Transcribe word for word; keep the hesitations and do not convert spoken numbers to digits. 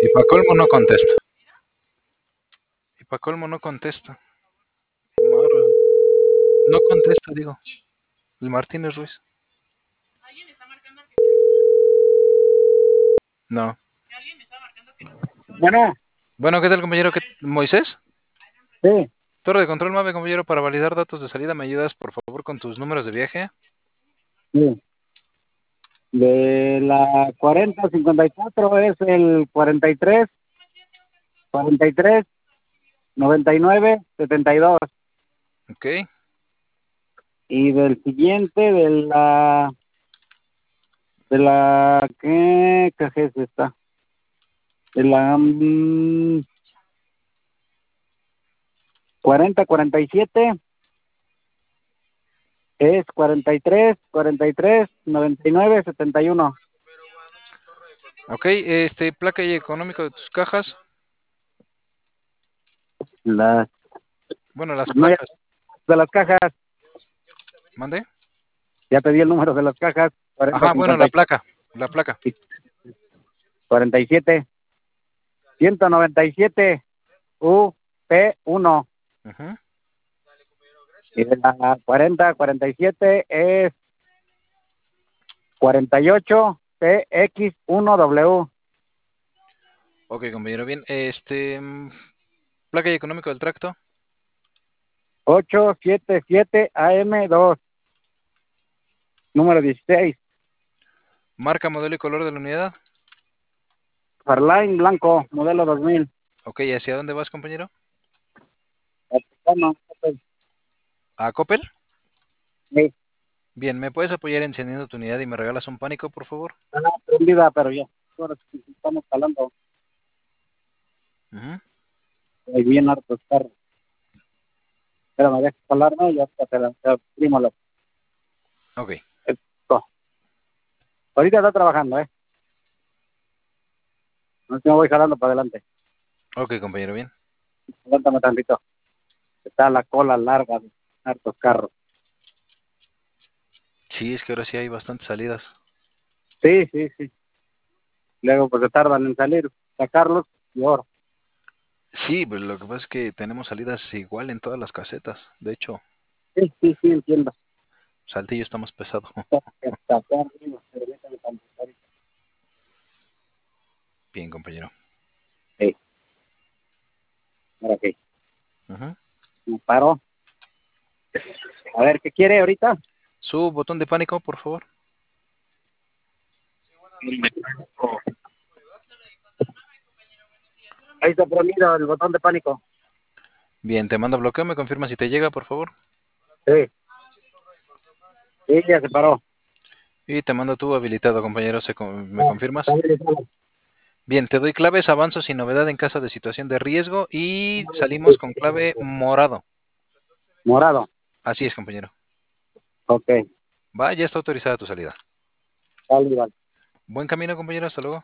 Y pa' colmo no contesta. Y pa' colmo no contesta. Madre. No contesta, digo. El Martínez Ruiz. No. Bueno, Bueno, ¿qué tal, compañero? ¿Qué... ¿Moisés? sí, Torre de control nueve, compañero, para validar datos de salida. ¿Me ayudas, por favor, con tus números de viaje? sí. De la cuarenta cincuenta y cuatro es el cuarenta y tres, cuarenta y tres, noventa y nueve, setenta y dos. Ok. Y del siguiente, de la, de la, ¿qué caja es esta? De la mm, cuarenta cuarenta y siete es cuarenta y tres, cuarenta y tres, noventa y nueve, setenta y uno. Ok, este, placa y económico de tus cajas. Las, Bueno, las no, ya- placas. de las cajas, ¿Mande? ya te di el número de las cajas, cuarenta Ajá, bueno, cincuenta la y placa. La placa. cuarenta y siete, ciento noventa y siete U P uno. Ujú. Y de la cuarenta cuarenta y siete es cuarenta y ocho T X uno W. Ok, compañero, bien. Este, mm, placa y económico del tracto. ocho siete siete A M dos, número dieciséis. Marca, modelo y color de la unidad. Farline blanco, modelo dos mil. Ok, ¿hacia dónde vas, compañero? Bueno, ¿A Coppel? sí, Bien, ¿me puedes apoyar encendiendo tu unidad y me regalas un pánico, por favor? está prendida, pero ya. Ahora sí estamos jalando. Ujú. Hay bien hartos carros. Pero me dejas jalarme y ya te la te primo la- Ok, esto. Ahorita está trabajando, ¿eh? No sé, me voy jalando para adelante. ok, compañero, bien. Aguántame tantito. Está la cola larga de hartos carros. Sí, es que ahora sí hay bastantes salidas. Sí, sí, sí. Luego pues se tardan en salir, sacarlos y ahora. Sí, pero lo que pasa es que tenemos salidas igual en todas las casetas. De hecho, Sí, sí, sí, entiendo. Saltillo está más pesado. Hasta acá arriba, pero déjame contestar. Bien, compañero. Sí, ahora sí. Ujú. Me paro. A ver, ¿qué quiere ahorita? Su botón de pánico, por favor. Ahí está prendido el botón de pánico. Bien, te mando bloqueo. ¿Me confirma si te llega, por favor? Sí, sí, ya se paró. Y te mando tu habilitado, compañero. ¿Se con- ¿Me Ah, está confirmas? habilitado. Bien, te doy claves, avanzo sin novedad en caso de situación de riesgo y salimos con clave morado. Morado. Así es, compañero. Ok, Va, ya está autorizada tu salida. vale, vale. Buen camino, compañero. Hasta luego.